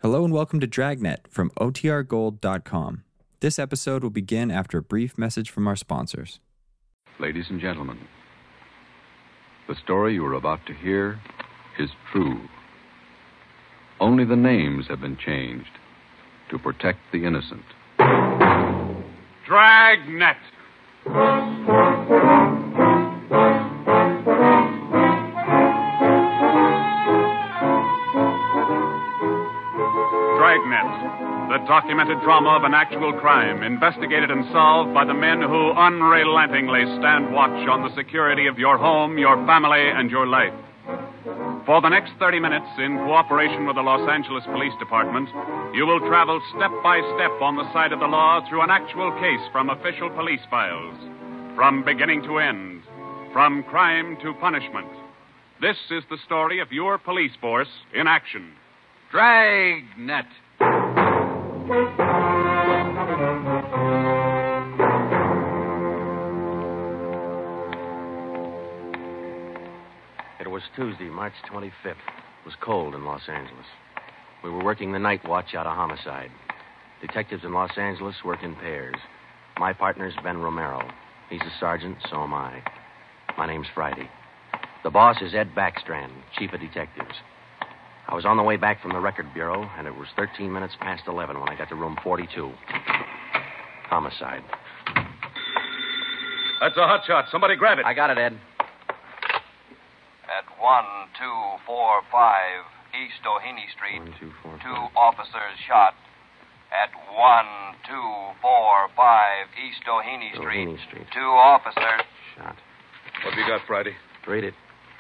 Hello and welcome to Dragnet from OTRGold.com. This episode will begin after a brief message from our sponsors. Ladies and gentlemen, the story you are about to hear is true. Only the names have been changed to protect the innocent. Dragnet. Dragnet, the documented drama of an actual crime, investigated and solved by the men who unrelentingly stand watch on the security of your home, your family, and your life. For the next 30 minutes, in cooperation with the Los Angeles Police Department, you will travel step by step on the side of the law through an actual case from official police files. From beginning to end, from crime to punishment. This is the story of your police force in action. Dragnet. It was Tuesday, March 25th. It was cold in Los Angeles. We were working the night watch out of homicide. Detectives in Los Angeles work in pairs. My partner's Ben Romero. He's a sergeant, so am I. My name's Friday. The boss is Ed Backstrand, chief of detectives. I was on the way back from the record bureau, and it was 13 minutes past 11 when I got to room 42. Homicide. That's a hot shot. Somebody grab it. I got it, Ed. At 1245 East Doheny Street, 1, 2, 4, 5. two officers shot. At 1245 East Doheny Street, Doheny Street. two officers Shot. What have you got, Friday? Read it.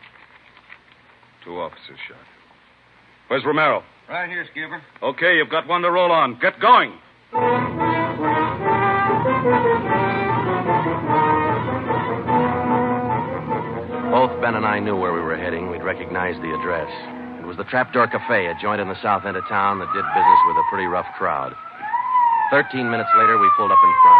2 officers shot. Where's Romero? Right here, Skipper. Okay, you've got one to roll on. Get going. Both Ben and I knew where we were heading. We'd recognized the address. It was the Trapdoor Cafe, a joint in the south end of town that did business with a pretty rough crowd. 13 minutes later, we pulled up in front.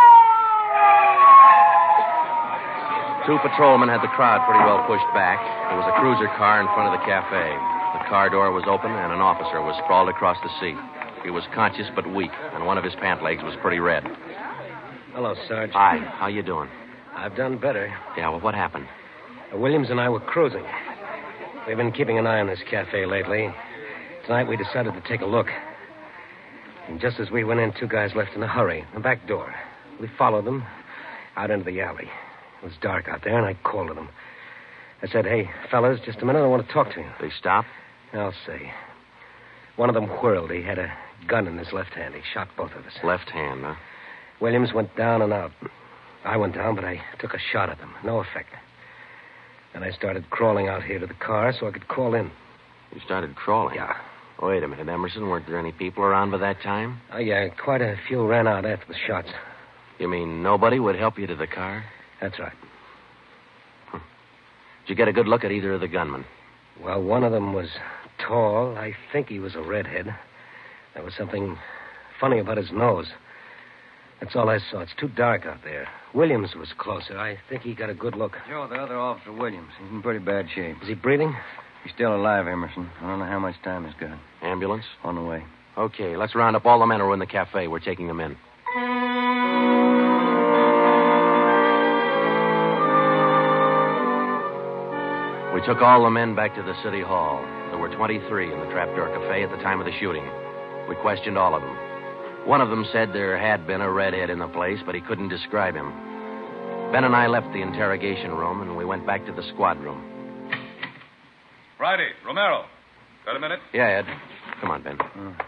2 patrolmen had the crowd pretty well pushed back. There was a cruiser car in front of the cafe. The car door was open, and an officer was sprawled across the seat. He was conscious but weak, and one of his pant legs was pretty red. Hello, Sarge. Hi, how you doing? I've done better. Yeah, well, what happened? Williams and I were cruising. We've been keeping an eye on this cafe lately. Tonight we decided to take a look. And just as we went in, 2 guys left in a hurry. The back door. We followed them out into the alley. It was dark out there, and I called to them. I said, "Hey, fellas, just a minute. I want to talk to you." They stopped? I'll say. One of them whirled. He had a gun in his left hand. He shot both of us. Left hand, huh? Williams went down and out. I went down, but I took a shot at them. No effect. Then I started crawling out here to the car so I could call in. You started crawling? Yeah. Wait a minute, Emerson. Weren't there any people around by that time? Oh, yeah, quite a few ran out after the shots. You mean nobody would help you to the car? That's right. Did you get a good look at either of the gunmen? Well, one of them was tall. I think he was a redhead. There was something funny about his nose. That's all I saw. It's too dark out there. Williams was closer. I think he got a good look. Joe, the other officer, Williams. He's in pretty bad shape. Is he breathing? He's still alive, Emerson. I don't know how much time he's got. Ambulance? On the way. Okay, let's round up all the men who are in the cafe. We're taking them in. We took all the men back to the city hall. There were 23 in the Trapdoor Cafe at the time of the shooting. We questioned all of them. One of them said there had been a redhead in the place, but he couldn't describe him. Ben and I left the interrogation room, and we went back to the squad room. Friday, Romero. Got a minute? Yeah, Ed. Come on, Ben.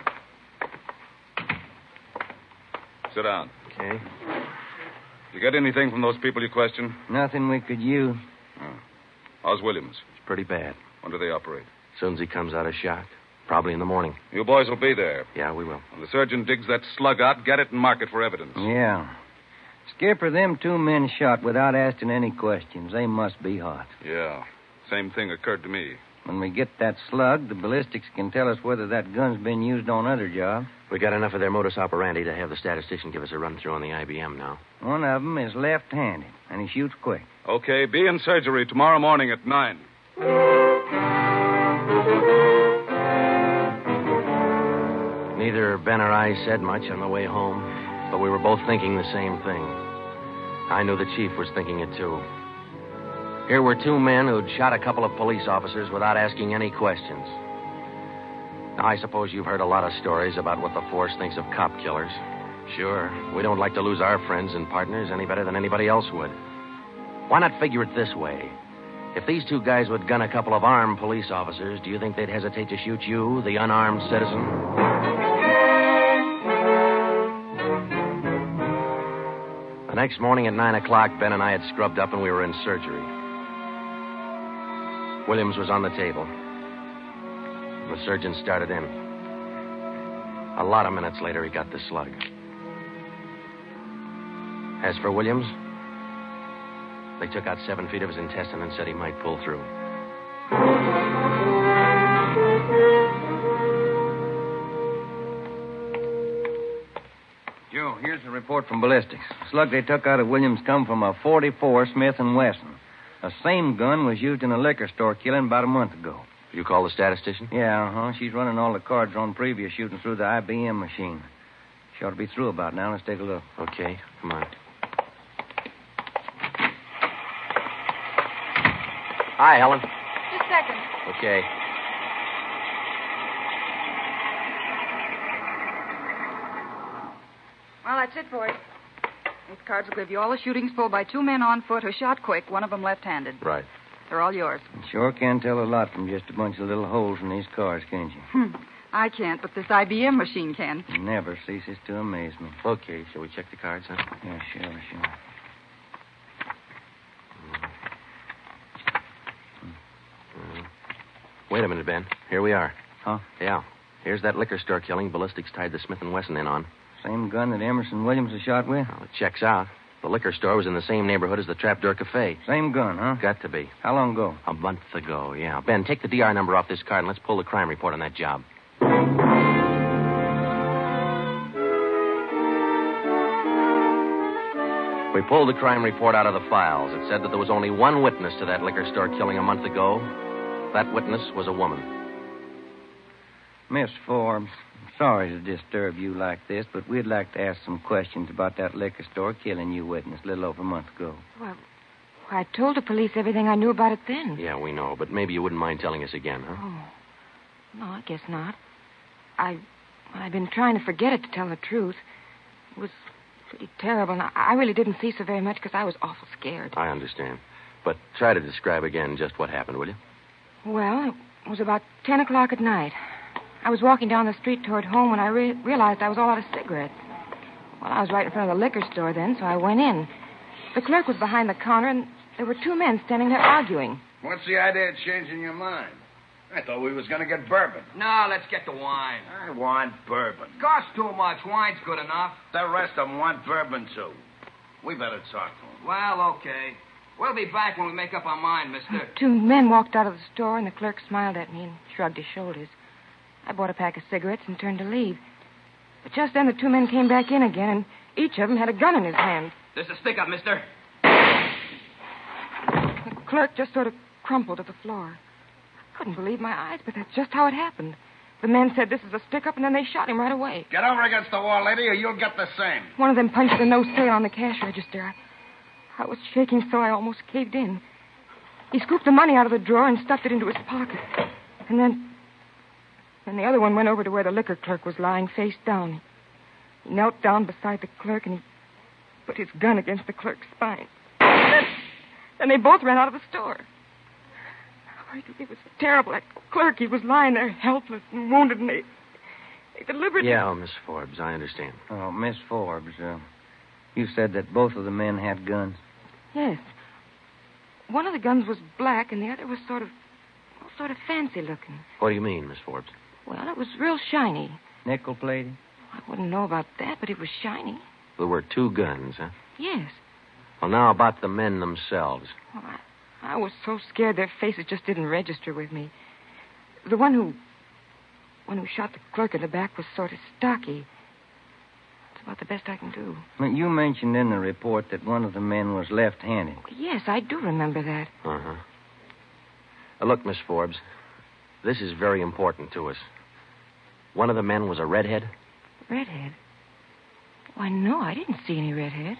Sit down. Okay. You get anything from those people you questioned? Nothing we could use. How's Williams? It's pretty bad. When do they operate? As soon as he comes out of shock. Probably in the morning. You boys will be there. Yeah, we will. When the surgeon digs that slug out, get it and mark it for evidence. Yeah. Skipper, them 2 men shot without asking any questions. They must be hot. Yeah. Same thing occurred to me. When we get that slug, the ballistics can tell us whether that gun's been used on other jobs. We got enough of their modus operandi to have the statistician give us a run-through on the IBM now. One of them is left-handed, and he shoots quick. Okay, be in surgery tomorrow morning at 9. Neither Ben or I said much on the way home, but we were both thinking the same thing. I knew the chief was thinking it, too. Here were two men who'd shot a couple of police officers without asking any questions. Now, I suppose you've heard a lot of stories about what the force thinks of cop killers. Sure, we don't like to lose our friends and partners any better than anybody else would. Why not figure it this way? If these two guys would gun a couple of armed police officers, do you think they'd hesitate to shoot you, the unarmed citizen? The next morning at 9 o'clock, Ben and I had scrubbed up and we were in surgery. Williams was on the table. The surgeon started in. A lot of minutes later, he got the slug. As for Williams, they took out 7 feet of his intestine and said he might pull through. Joe, here's the report from ballistics. The slug they took out of Williams come from a .44 Smith & Wesson. The same gun was used in a liquor store killing about a month ago. You call the statistician? Yeah, She's running all the cards on previous shooting through the IBM machine. She ought to be through about now. Let's take a look. Okay, come on. Hi, Helen. Just a second. Okay. Well, that's it for you. These cards will give you all the shootings pulled by 2 men on foot who shot quick, one of them left-handed. Right. They're all yours. You sure can tell a lot from just a bunch of little holes in these cards, can't you? I can't, but this IBM machine can. It never ceases to amaze me. Okay, shall we check the cards, huh? Yeah, sure. Wait a minute, Ben. Here we are. Huh? Yeah. Here's that liquor store killing ballistics tied the Smith & Wesson in on. Same gun that Emerson Williams was shot with? Well, it checks out. The liquor store was in the same neighborhood as the Trapdoor Cafe. Same gun, huh? Got to be. How long ago? A month ago, yeah. Ben, take the DR number off this card and let's pull the crime report on that job. We pulled the crime report out of the files. It said that there was only one witness to that liquor store killing a month ago. That witness was a woman. Miss Forbes, I'm sorry to disturb you like this, but we'd like to ask some questions about that liquor store killing you witness a little over a month ago. Well, I told the police everything I knew about it then. Yeah, we know, but maybe you wouldn't mind telling us again, huh? Oh. No, I guess not. I've been trying to forget it, to tell the truth. It was pretty terrible, and I really didn't see so very much because I was awful scared. I understand. But try to describe again just what happened, will you? Well, it was about 10 o'clock at night. I was walking down the street toward home when I realized I was all out of cigarettes. Well, I was right in front of the liquor store then, so I went in. The clerk was behind the counter, and there were 2 men standing there arguing. What's the idea of changing your mind? I thought we was going to get bourbon. No, let's get the wine. I want bourbon. Costs too much. Wine's good enough. The rest of them want bourbon, too. We better talk to them. Well, okay. We'll be back when we make up our mind, mister. 2 men walked out of the store, and the clerk smiled at me and shrugged his shoulders. I bought a pack of cigarettes and turned to leave. But just then the 2 men came back in again, and each of them had a gun in his hand. There's a stick up, mister. The clerk just sort of crumpled to the floor. I couldn't believe my eyes, but that's just how it happened. The men said this is a stick-up, and then they shot him right away. Get over against the wall, lady, or you'll get the same. One of them punched the no sale on the cash register. I was shaking so I almost caved in. He scooped the money out of the drawer and stuffed it into his pocket. And then the other one went over to where the liquor clerk was lying face down. He knelt down beside the clerk, and he put his gun against the clerk's spine. Then they both ran out of the store. It was terrible. That clerk, he was lying there helpless and wounded, and they deliberately... Yeah, Miss Forbes, I understand. Oh, Miss Forbes, you said that both of the men had guns. Yes. One of the guns was black, and the other was sort of fancy looking. What do you mean, Miss Forbes? Well, it was real shiny. Nickel-plated? I wouldn't know about that, but it was shiny. There were 2 guns, huh? Yes. Well, now about the men themselves. Well, I was so scared their faces just didn't register with me. The one who shot the clerk in the back was sort of stocky. That's about the best I can do. You mentioned in the report that one of the men was left-handed. Yes, I do remember that. Uh-huh. Look, Miss Forbes, this is very important to us. one of the men was a redhead? Redhead? Why, no, I didn't see any redhead.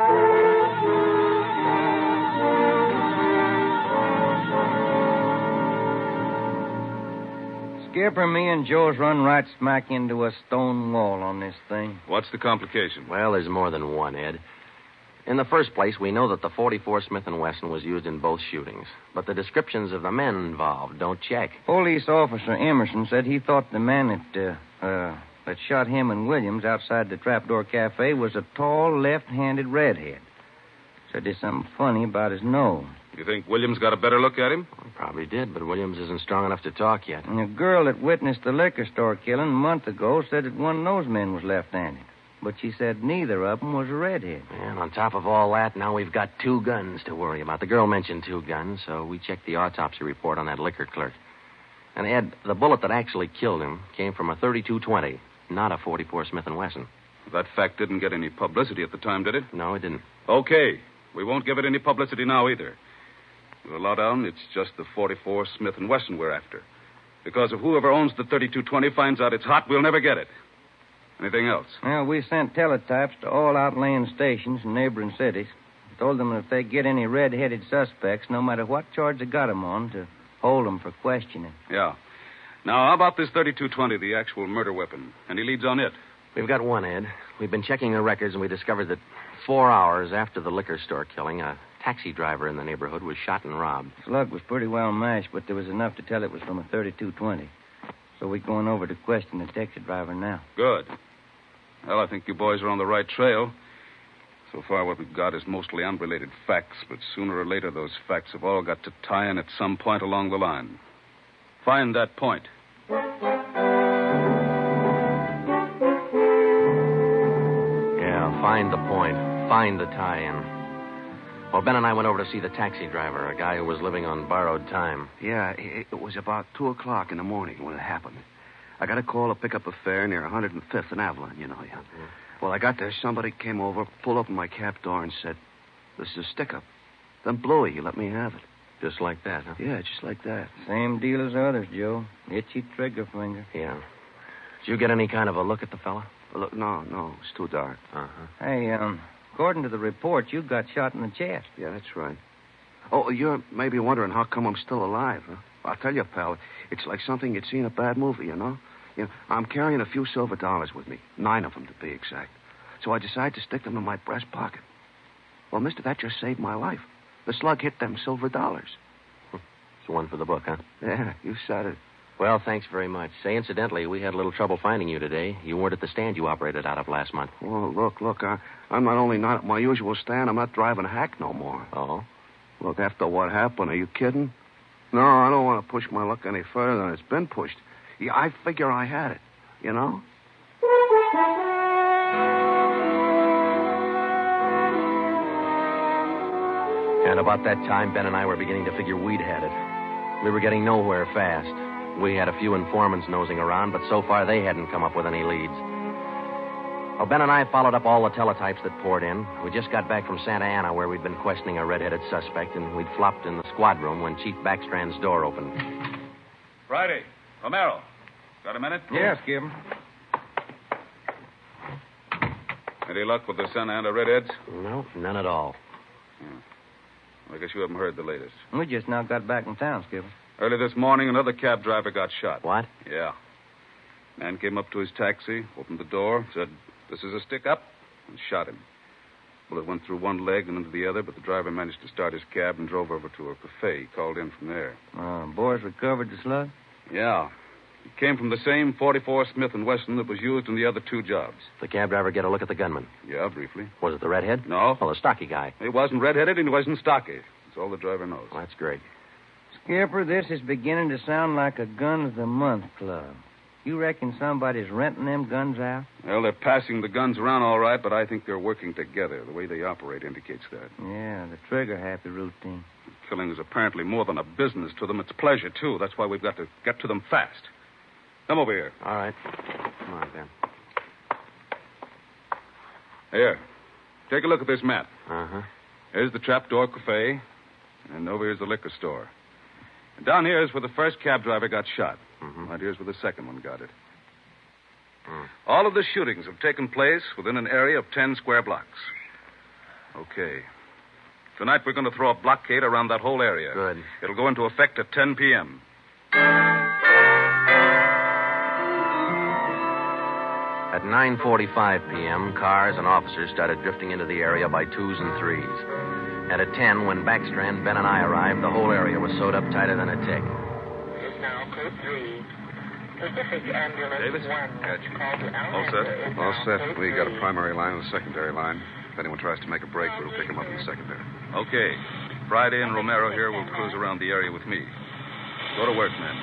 Skipper, me and Joe's run right smack into a stone wall on this thing. What's the complication? Well, there's more than one, Ed. In the first place, we know that the .44 Smith & Wesson was used in both shootings, but the descriptions of the men involved don't check. Police officer Emerson said he thought the man that shot him and Williams outside the Trapdoor Cafe was a tall, left-handed redhead. Said there's something funny about his nose. You think Williams got a better look at him? Well, probably did, but Williams isn't strong enough to talk yet. And a girl that witnessed the liquor store killing a month ago said that one of those men was left-handed. But she said neither of them was a redhead. And on top of all that, now we've got 2 guns to worry about. The girl mentioned 2 guns, so we checked the autopsy report on that liquor clerk. And, Ed, the bullet that actually killed him came from a .32-20, not a .44 Smith & Wesson. That fact didn't get any publicity at the time, did it? No, it didn't. Okay. We won't give it any publicity now either. With a lowdown, it's just the .44 Smith & Wesson we're after. Because if whoever owns the .32-20 finds out it's hot, we'll never get it. Anything else? Well, we sent teletypes to all outlying stations in neighboring cities. Told them that if they get any red-headed suspects, no matter what charge they got them on, to hold them for questioning. Yeah. Now, how about this .32-20, the actual murder weapon? Any leads on it? We've got one, Ed. We've been checking the records, and we discovered that 4 hours after the liquor store killing, a taxi driver in the neighborhood was shot and robbed. Slug was pretty well mashed, but there was enough to tell it was from a .32-20. So we're going over to question the taxi driver now. Good. Well, I think you boys are on the right trail. So far, what we've got is mostly unrelated facts, but sooner or later, those facts have all got to tie in at some point along the line. Find that point. Yeah, find the point. Find the tie-in. Well, Ben and I went over to see the taxi driver, a guy who was living on borrowed time. Yeah, it was about 2 o'clock in the morning when it happened. I got a call to pick up a fare near 105th and Avalon, you know. Yeah. Well, I got there. Somebody came over, pulled open my cab door and said, "This is a stick-up." Then blew it. He let me have it. Just like that, huh? Yeah, just like that. Same deal as others, Joe. Itchy trigger finger. Yeah. Did you get any kind of a look at the fella? Look, no, it's too dark. Uh-huh. Hey, according to the report, you got shot in the chest. Yeah, that's right. Oh, you're maybe wondering how come I'm still alive, huh? I'll tell you, pal, it's like something you'd see in a bad movie, you know? I'm carrying a few silver dollars with me, 9 of them to be exact. So I decided to stick them in my breast pocket. Well, mister, that just saved my life. The slug hit them silver dollars. It's one for the book, huh? Yeah, you said it. Well, thanks very much. Say, incidentally, we had a little trouble finding you today. You weren't at the stand you operated out of last month. Well, look, I'm not only not at my usual stand, I'm not driving a hack no more. Oh? Look, after what happened, are you kidding? No, I don't want to push my luck any further than it's been pushed. Yeah, I figure I had it, you know? And about that time, Ben and I were beginning to figure we'd had it. We were getting nowhere fast. We had a few informants nosing around, but so far they hadn't come up with any leads. Well, Ben and I followed up all the teletypes that poured in. We just got back from Santa Ana, where we'd been questioning a red-headed suspect, and we'd flopped in the squad room when Chief Backstrand's door opened. Friday. Romero. Got a minute? Yeah, Skipper. Any luck with the Santa Ana Redheads? No, none at all. I guess you haven't heard the latest. We just now got back in town, Skipper. Early this morning, another cab driver got shot. What? Yeah. Man came up to his taxi, opened the door, said, "This is a stick-up," and shot him. Bullet went through one leg and into the other, but the driver managed to start his cab and drove over to a cafe. He called in from there. Boys recovered the slug? Yeah. It came from the same .44 Smith & Wesson that was used in the other 2 jobs. The cab driver get a look at the gunman? Yeah, briefly. Was it the redhead? No. Well, the stocky guy. He wasn't redheaded and he wasn't stocky. That's all the driver knows. Well, that's great. Skipper, this is beginning to sound like a gun of the month club. You reckon somebody's renting them guns out? Well, they're passing the guns around all right, but I think they're working together. The way they operate indicates that. Yeah, the trigger-happy routine. Killing is apparently more than a business to them. It's pleasure, too. That's why we've got to get to them fast. Come over here. All right. Come on, Ben. Here. Take a look at this map. Uh-huh. Here's the Trapdoor Cafe, and over here's the liquor store. And down here is where the first cab driver got shot. Mm-hmm. Right here's where the second one got it. All of the shootings have taken place within an area of 10 square blocks. Okay. Tonight we're going to throw a blockade around that whole area. Good. It'll go into effect at 10 p.m. At 9:45 p.m., cars and officers started drifting into the area by twos and threes. And at 10, when Backstrand, Ben, and I arrived, the whole area was sewed up tighter than a tick. It's now code 3. Pacific Ambulance Davis? 1. Catch. Call to All set. All set. We got a primary line and a secondary line. If anyone tries to make a break, we'll pick him up in the secondary. Okay. Friday and Romero here will cruise around the area with me. Go to work, men.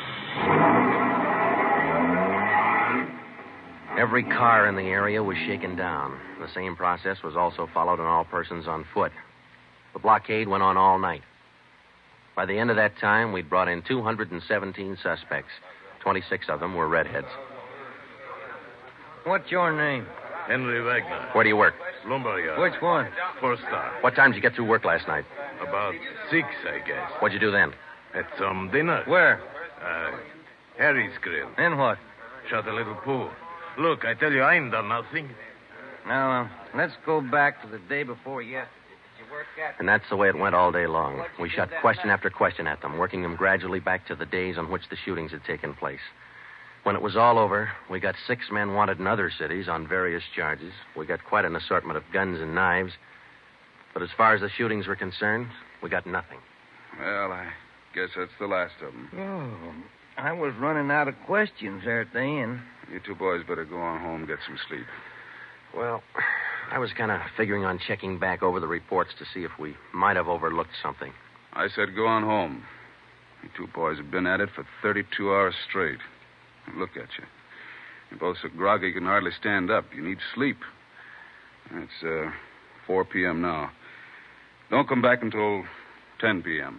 Every car in the area was shaken down. The same process was also followed on all persons on foot. The blockade went on all night. By the end of that time, we'd brought in 217 suspects. 26 of them were redheads. What's your name? Henry Wagner. Where do you work? Lumber yard. Which one? First star. What time did you get through work last night? About 6, I guess. What'd you do then? Had some dinner. Where? Harry's Grill. And what? Shot a little pool. Look, I tell you, I ain't done nothing. Now, let's go back to the day before yesterday. Did you work that? And that's the way it went all day long. We shot question after question at them, working them gradually back to the days on which the shootings had taken place. When it was all over, we got 6 men wanted in other cities on various charges. We got quite an assortment of guns and knives. But as far as the shootings were concerned, we got nothing. Well, I guess that's the last of them. Oh, I was running out of questions there at the end. You two boys better go on home and get some sleep. Well, I was kind of figuring on checking back over the reports to see if we might have overlooked something. I said go on home. You two boys have been at it for 32 hours straight. Look at you. You're both so groggy you can hardly stand up. You need sleep. It's 4 p.m. now. Don't come back until 10 p.m.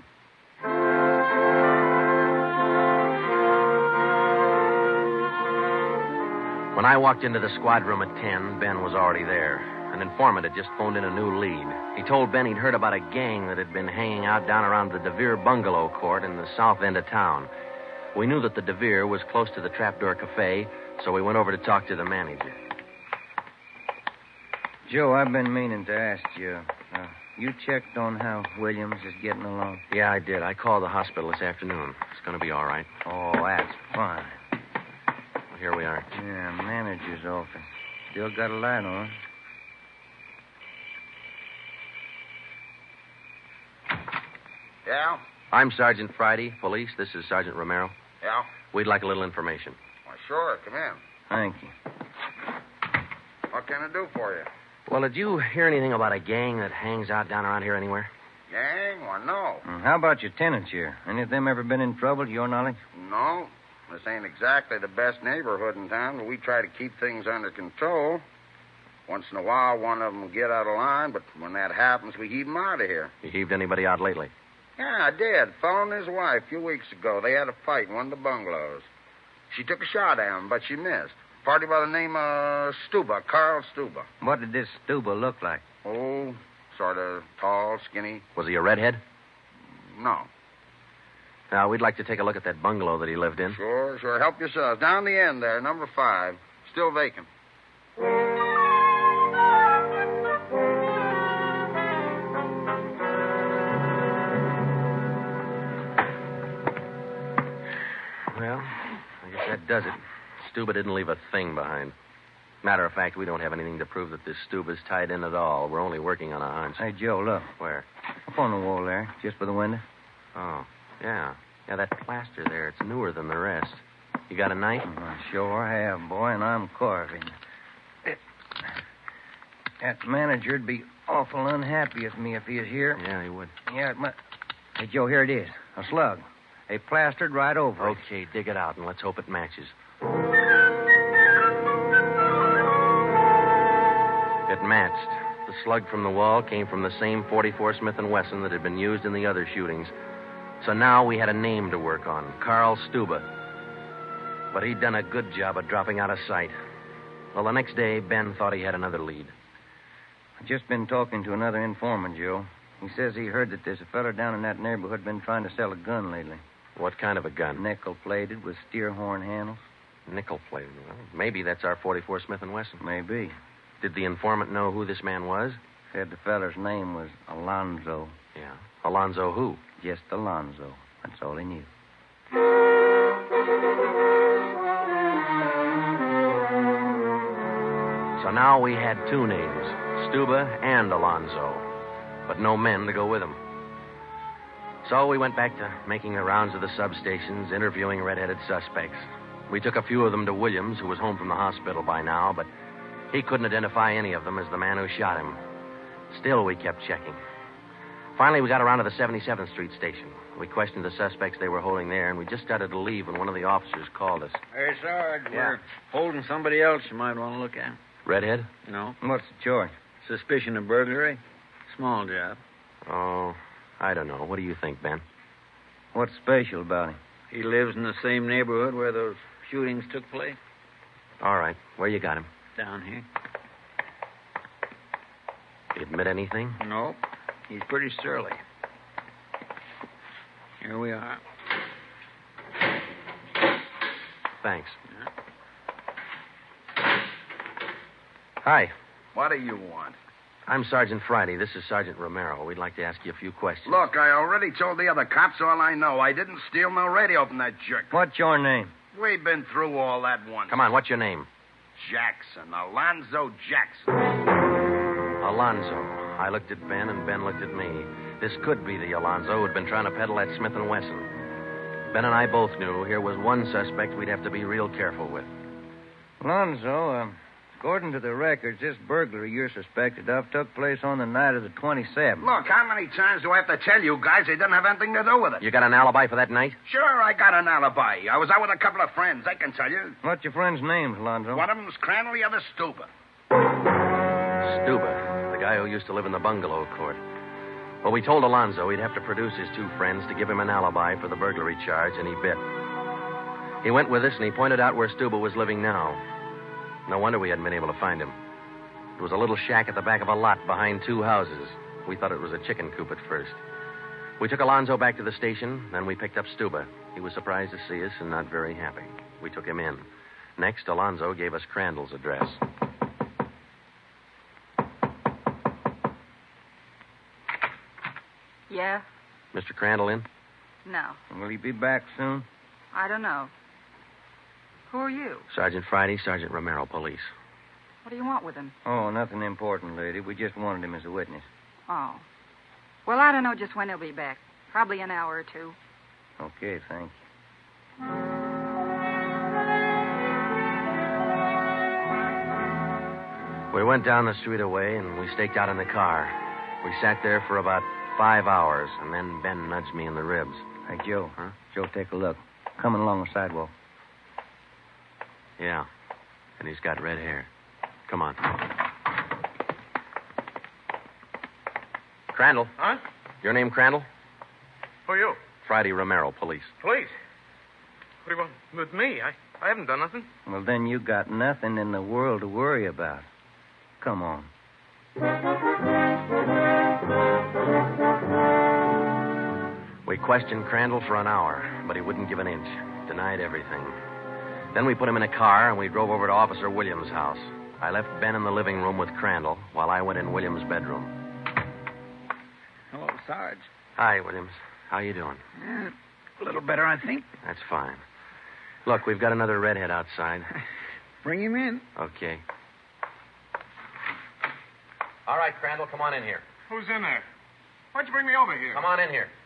When I walked into the squad room at 10, Ben was already there. An informant had just phoned in a new lead. He told Ben he'd heard about a gang that had been hanging out down around the DeVere bungalow court in the south end of town. We knew that the DeVere was close to the Trapdoor Cafe, so we went over to talk to the manager. Joe, I've been meaning to ask you. You checked on how Williams is getting along? Yeah, I did. I called the hospital this afternoon. It's going to be all right. Oh, that's fine. Well, here we are. Yeah, manager's office. Still got a light on. Yeah? I'm Sergeant Friday, police. This is Sergeant Romero. Yeah? We'd like a little information. Why, sure. Come in. Thank you. What can I do for you? Well, did you hear anything about a gang that hangs out down around here anywhere? Gang? Why, no. How about your tenants here? Any of them ever been in trouble, to your knowledge? No. This ain't exactly the best neighborhood in town, but we try to keep things under control. Once in a while, one of them will get out of line, but when that happens, we heave them out of here. You heaved anybody out lately? Yeah, I did. Fellow and his wife a few weeks ago. They had a fight in one of the bungalows. She took a shot at him, but she missed. Party by the name of Stuba, Carl Stuba. What did this Stuba look like? Oh, sort of tall, skinny. Was he a redhead? No. Now, we'd like to take a look at that bungalow that he lived in. Sure. Help yourselves. Down the end there, number 5. Still vacant. Well, I guess that does it. Stuba didn't leave a thing behind. Matter of fact, we don't have anything to prove that this Stuba's tied in at all. We're only working on a hunch. Hey, Joe, look. Where? Up on the wall there, just by the window. Oh, yeah. Yeah, that plaster there, it's newer than the rest. You got a knife? I sure have, boy, and I'm carving. That manager'd be awful unhappy with me if he was here. Yeah, he would. Yeah, it might. Hey, Joe, here it is. A slug. They plastered right over it. Okay, dig it out, and let's hope it matches. It matched. The slug from the wall came from the same .44 Smith & Wesson that had been used in the other shootings. So now we had a name to work on, Carl Stuba. But he'd done a good job of dropping out of sight. Well, the next day, Ben thought he had another lead. I've just been talking to another informant, Joe. He says he heard that there's a fella down in that neighborhood been trying to sell a gun lately. What kind of a gun? Nickel-plated with steer horn handles. Nickel plate. Well, maybe that's our 44 Smith & Wesson. Maybe. Did the informant know who this man was? Said the feller's name was Alonzo. Yeah. Alonzo who? Just Alonzo. That's all he knew. So now we had two names, Stuba and Alonzo, but no men to go with them. So we went back to making the rounds of the substations, interviewing red-headed suspects. We took a few of them to Williams, who was home from the hospital by now, but he couldn't identify any of them as the man who shot him. Still, we kept checking. Finally, we got around to the 77th Street station. We questioned the suspects they were holding there, and we just started to leave when one of the officers called us. Hey, Sarge, Yeah. we're holding somebody else you might want to look at. Redhead? No. What's the charge? Suspicion of burglary. Small job. Oh, I don't know. What do you think, Ben? What's special about him? He lives in the same neighborhood where those shootings took place. All right. Where you got him? Down here. He admit anything? No. He's pretty surly. Here we are. Thanks. Hi. What do you want? I'm Sergeant Friday. This is Sergeant Romero. We'd like to ask you a few questions. Look, I already told the other cops all I know. I didn't steal no radio from that jerk. What's your name? We've been through all that once. Come on, what's your name? Jackson. Alonzo Jackson. Alonzo. I looked at Ben, and Ben looked at me. This could be the Alonzo who'd been trying to peddle that Smith & Wesson. Ben and I both knew here was one suspect we'd have to be real careful with. Alonzo, according to the records, this burglary you're suspected of took place on the night of the 27th. Look, how many times do I have to tell you guys it didn't have anything to do with it? You got an alibi for that night? Sure, I got an alibi. I was out with a couple of friends. I can tell you. What's your friend's name, Alonzo? One of them's Crandall, the other Stuba. Stuba, the guy who used to live in the bungalow court. Well, we told Alonzo he'd have to produce his two friends to give him an alibi for the burglary charge, and he bit. He went with us, and he pointed out where Stuba was living now. No wonder we hadn't been able to find him. It was a little shack at the back of a lot behind two houses. We thought it was a chicken coop at first. We took Alonzo back to the station, then we picked up Stuba. He was surprised to see us and not very happy. We took him in. Next, Alonzo gave us Crandall's address. Yeah? Mr. Crandall in? No. Will he be back soon? I don't know. Who are you? Sergeant Friday, Sergeant Romero, police. What do you want with him? Oh, nothing important, lady. We just wanted him as a witness. Oh. Well, I don't know just when he'll be back. Probably an hour or two. Okay, thanks. We went down the street away, and we staked out in the car. We sat there for about 5 hours, and then Ben nudged me in the ribs. Hey, Joe. Huh? Joe, take a look. Coming along the sidewalk. Yeah, and he's got red hair. Come on. Crandall. Huh? Your name Crandall? Who are you? Friday Romero, police. Police. What do you want with me? I haven't done nothing. Well, then you got nothing in the world to worry about. Come on. We questioned Crandall for an hour, but he wouldn't give an inch. Denied everything. Then we put him in a car, and we drove over to Officer Williams' house. I left Ben in the living room with Crandall while I went in Williams' bedroom. Hello, Sarge. Hi, Williams. How you doing? A little better, I think. That's fine. Look, we've got another redhead outside. Bring him in. Okay. All right, Crandall, come on in here. Who's in there? Why'd you bring me over here? Come on in here.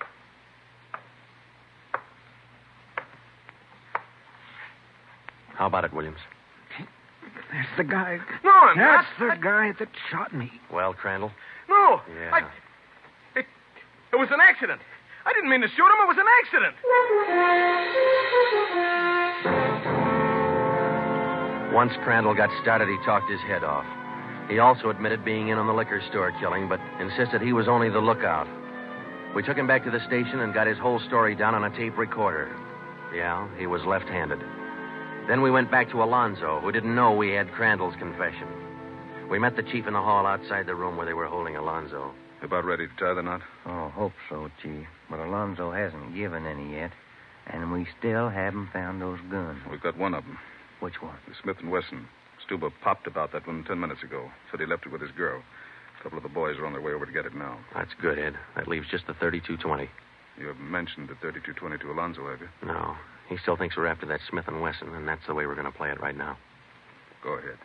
How about it, Williams? That's the guy. No, I'm not. That's the guy that shot me. Well, Crandall? No. Yeah. It was an accident. I didn't mean to shoot him. It was an accident. Once Crandall got started, he talked his head off. He also admitted being in on the liquor store killing, but insisted he was only the lookout. We took him back to the station and got his whole story down on a tape recorder. Yeah, he was left-handed. Then we went back to Alonzo, who didn't know we had Crandall's confession. We met the chief in the hall outside the room where they were holding Alonzo. About ready to tie the knot? Oh, hope so, Chief. But Alonzo hasn't given any yet. And we still haven't found those guns. We've got one of them. Which one? The Smith & Wesson. Stuba popped about that one 10 minutes ago. Said he left it with his girl. A couple of the boys are on their way over to get it now. That's good, Ed. That leaves just the 32-20. You haven't mentioned the 32-20 to Alonzo, have you? No. He still thinks we're after that Smith & Wesson, and that's the way we're going to play it right now. Go ahead.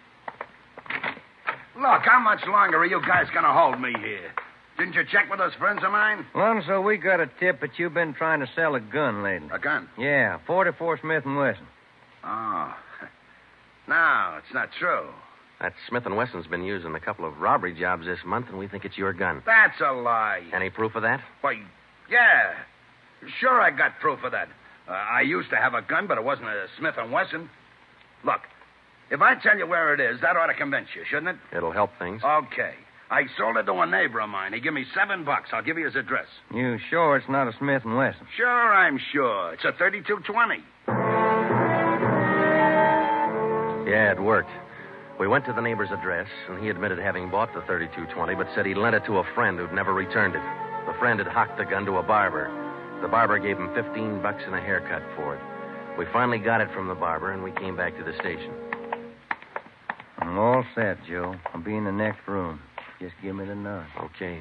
Look, how much longer are you guys going to hold me here? Didn't you check with those friends of mine? Alonzo, we got a tip that you've been trying to sell a gun lately. A gun? Yeah, 44 Smith & Wesson. Oh. No, it's not true. That Smith & Wesson's been used in a couple of robbery jobs this month, and we think it's your gun. That's a lie. Any proof of that? Why, yeah. Sure, I got proof of that. I used to have a gun, but it wasn't a Smith & Wesson. Look, if I tell you where it is, that ought to convince you, shouldn't it? It'll help things. Okay. I sold it to a neighbor of mine. He gave me $7. I'll give you his address. You sure it's not a Smith & Wesson? Sure, I'm sure. It's a 32-20. Yeah, it worked. We went to the neighbor's address, and he admitted having bought the 32-20, but said he lent it to a friend who'd never returned it. The friend had hocked the gun to a barber. The barber gave him $15 and a haircut for it. We finally got it from the barber, and we came back to the station. I'm all set, Joe. I'll be in the next room. Just give me the nod. Okay.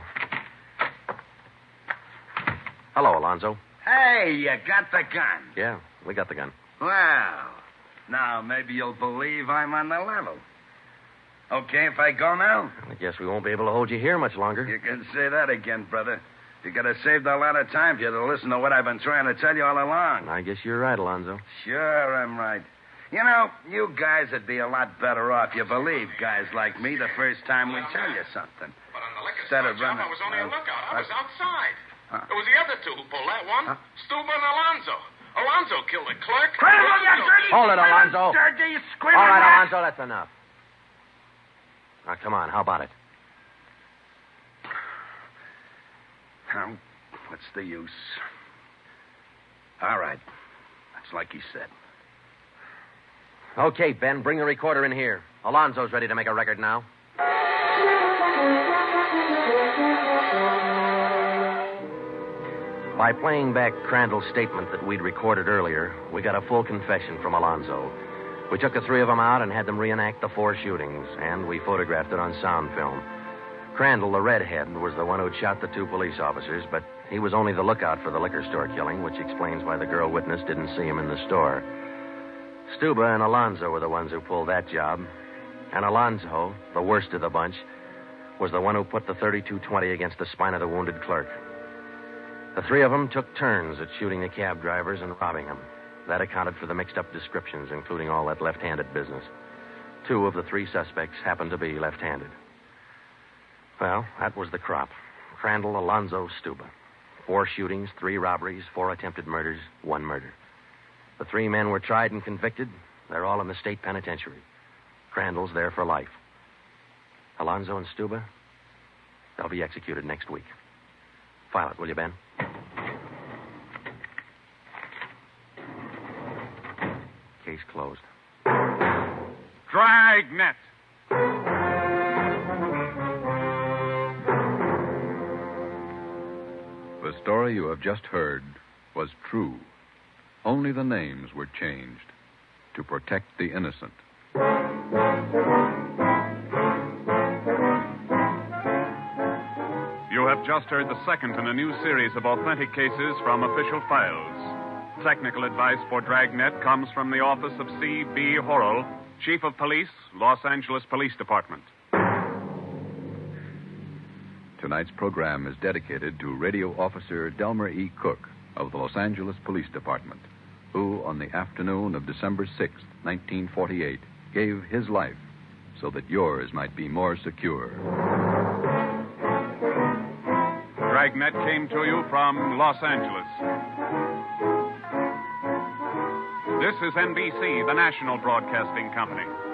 Hello, Alonzo. Hey, you got the gun. Yeah, we got the gun. Well, now maybe you'll believe I'm on the level. Okay if I go now? I guess we won't be able to hold you here much longer. You can say that again, brother. You could have saved a lot of time if you'd have listened to what I've been trying to tell you all along. I guess you're right, Alonzo. Sure, I'm right. You know, you guys would be a lot better off you believe guys like me the first time we tell you something. But on the liquor Instead store of job, running... I was only a lookout. I was outside. Huh? It was the other two who pulled that one. Stuba and Alonzo. Alonzo killed the clerk. Hold it, Alonzo. Dirty, All right, Alonzo, that's enough. Now, come on, how about it? Now, what's the use? All right. That's like you said. Okay, Ben, bring the recorder in here. Alonzo's ready to make a record now. By playing back Crandall's statement that we'd recorded earlier, we got a full confession from Alonzo. We took the three of them out and had them reenact the 4 shootings, and we photographed it on sound film. Crandall, the redhead, was the one who'd shot the 2 police officers, but he was only the lookout for the liquor store killing, which explains why the girl witness didn't see him in the store. Stuba and Alonzo were the ones who pulled that job. And Alonzo, the worst of the bunch, was the one who put the 32-20 against the spine of the wounded clerk. The 3 of them took turns at shooting the cab drivers and robbing them. That accounted for the mixed-up descriptions, including all that left-handed business. 2 of the 3 suspects happened to be left-handed. Well, that was the crop. Crandall, Alonzo, Stuba. 4 shootings, 3 robberies, 4 attempted murders, 1 murder. The 3 men were tried and convicted. They're all in the state penitentiary. Crandall's there for life. Alonzo and Stuba, they'll be executed next week. File it, will you, Ben? Case closed. Dragnet. The story you have just heard was true. Only the names were changed to protect the innocent. You have just heard the second in a new series of authentic cases from official files. Technical advice for Dragnet comes from the office of C.B. Horrell, Chief of Police, Los Angeles Police Department. Tonight's program is dedicated to Radio Officer Delmer E. Cook of the Los Angeles Police Department, who, on the afternoon of December 6, 1948, gave his life so that yours might be more secure. Dragnet came to you from Los Angeles. This is NBC, the national broadcasting company.